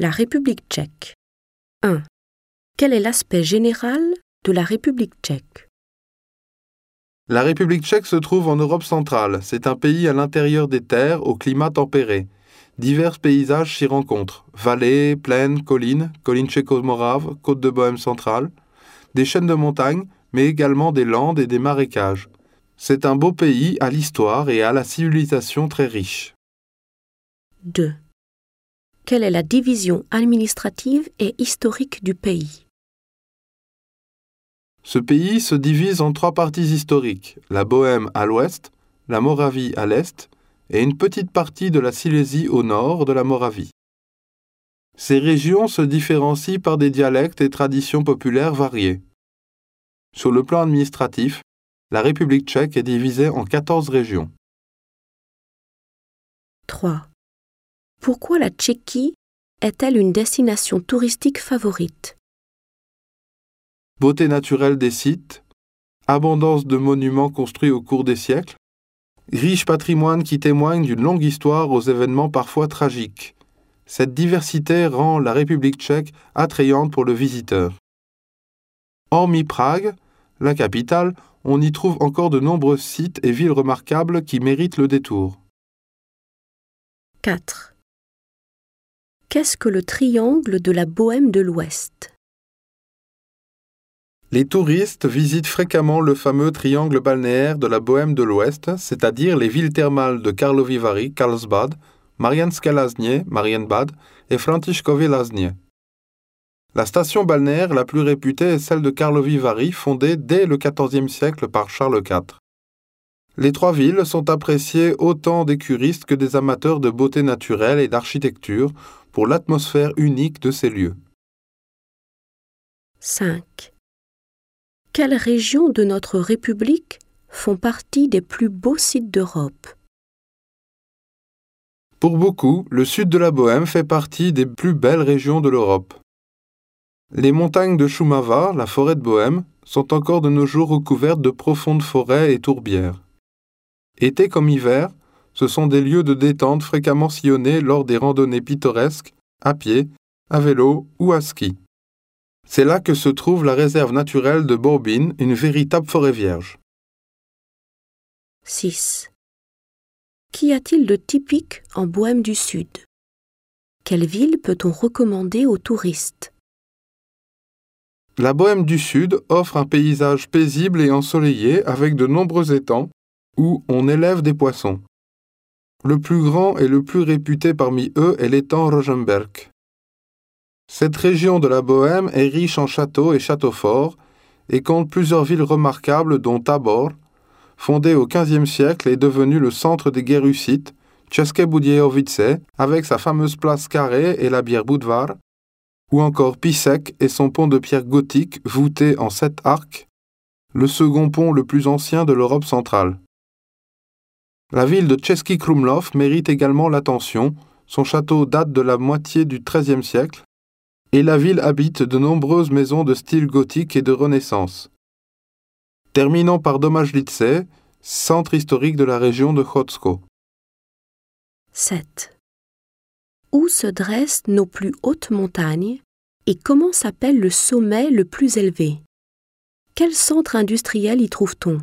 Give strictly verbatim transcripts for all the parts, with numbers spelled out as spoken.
La République tchèque. un. Quel est l'aspect général de la République tchèque? La République tchèque se trouve en Europe centrale. C'est un pays à l'intérieur des terres, au climat tempéré. Divers paysages s'y rencontrent. Vallées, plaines, collines, collines tchéco-moraves, côtes de Bohême centrale, des chaînes de montagnes, mais également des landes et des marécages. C'est un beau pays à l'histoire et à la civilisation très riche. deux. Quelle est la division administrative et historique du pays? Ce pays se divise en trois parties historiques, la Bohême à l'ouest, la Moravie à l'est et une petite partie de la Silésie au nord de la Moravie. Ces régions se différencient par des dialectes et traditions populaires variées. Sur le plan administratif, la République tchèque est divisée en quatorze régions. trois. Pourquoi la Tchéquie est-elle une destination touristique favorite? Beauté naturelle des sites, abondance de monuments construits au cours des siècles, riche patrimoine qui témoigne d'une longue histoire aux événements parfois tragiques. Cette diversité rend la République tchèque attrayante pour le visiteur. Hormis Prague, la capitale, on y trouve encore de nombreux sites et villes remarquables qui méritent le détour. quatre. Qu'est-ce que le triangle de la Bohême de l'Ouest? Les touristes visitent fréquemment le fameux triangle balnéaire de la Bohême de l'Ouest, c'est-à-dire les villes thermales de Karlovy Vary, Karlsbad, Mariánské Lázně, Marienbad et Františkovy Lázně. La station balnéaire la plus réputée est celle de Karlovy Vary, fondée dès le quatorzième siècle par Charles quatre. Les trois villes sont appréciées autant des curistes que des amateurs de beauté naturelle et d'architecture pour l'atmosphère unique de ces lieux. cinq. Quelles régions de notre République font partie des plus beaux sites d'Europe? Pour beaucoup, le sud de la Bohême fait partie des plus belles régions de l'Europe. Les montagnes de Šumava, la forêt de Bohême, sont encore de nos jours recouvertes de profondes forêts et tourbières. Été comme hiver, ce sont des lieux de détente fréquemment sillonnés lors des randonnées pittoresques, à pied, à vélo ou à ski. C'est là que se trouve la réserve naturelle de Borbín, une véritable forêt vierge. six. Qu'y a-t-il de typique en Bohême du Sud? Quelle ville peut-on recommander aux touristes? La Bohême du Sud offre un paysage paisible et ensoleillé avec de nombreux étangs où on élève des poissons. Le plus grand et le plus réputé parmi eux est l'étang Rosenberg. Cette région de la Bohême est riche en châteaux et châteaux forts et compte plusieurs villes remarquables dont Tabor, fondée au quinzième siècle et devenue le centre des guerres hussites, České Budějovice avec sa fameuse place carrée et la bière Budvar, ou encore Písek et son pont de pierre gothique voûté en sept arcs, le second pont le plus ancien de l'Europe centrale. La ville de Český Krumlov mérite également l'attention, son château date de la moitié du treizième siècle, et la ville habite de nombreuses maisons de style gothique et de Renaissance. Terminons par Domažlice, centre historique de la région de Chocko. sept. Où se dressent nos plus hautes montagnes et comment s'appelle le sommet le plus élevé? Quel centre industriel y trouve-t-on?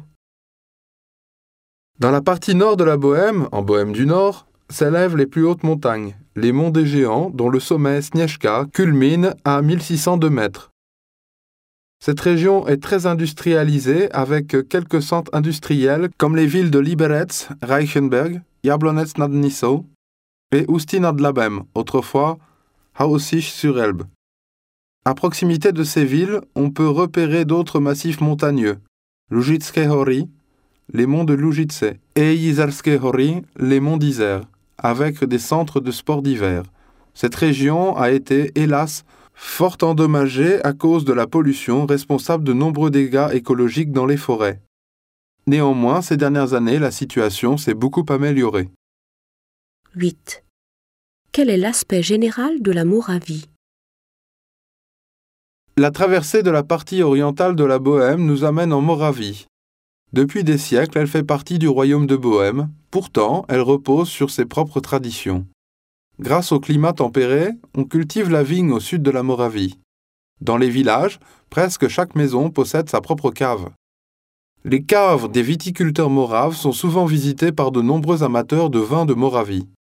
Dans la partie nord de la Bohême, en Bohême du Nord, s'élèvent les plus hautes montagnes, les monts des Géants, dont le sommet Snieczka culmine à mille six cent deux mètres. Cette région est très industrialisée avec quelques centres industriels comme les villes de Liberec, Reichenberg, Jablonec nad Nisou et Ústí nad Labem, autrefois Hausich-sur-Elbe. À proximité de ces villes, on peut repérer d'autres massifs montagneux, Lužické hory, les monts de Lužice, et Jizerské hory, les monts d'Isère, avec des centres de sports d'hiver. Cette région a été, hélas, fort endommagée à cause de la pollution responsable de nombreux dégâts écologiques dans les forêts. Néanmoins, ces dernières années, la situation s'est beaucoup améliorée. huit. Quel est l'aspect général de la Moravie? La traversée de la partie orientale de la Bohême nous amène en Moravie. Depuis des siècles, elle fait partie du royaume de Bohême, pourtant elle repose sur ses propres traditions. Grâce au climat tempéré, on cultive la vigne au sud de la Moravie. Dans les villages, presque chaque maison possède sa propre cave. Les caves des viticulteurs moraves sont souvent visitées par de nombreux amateurs de vins de Moravie.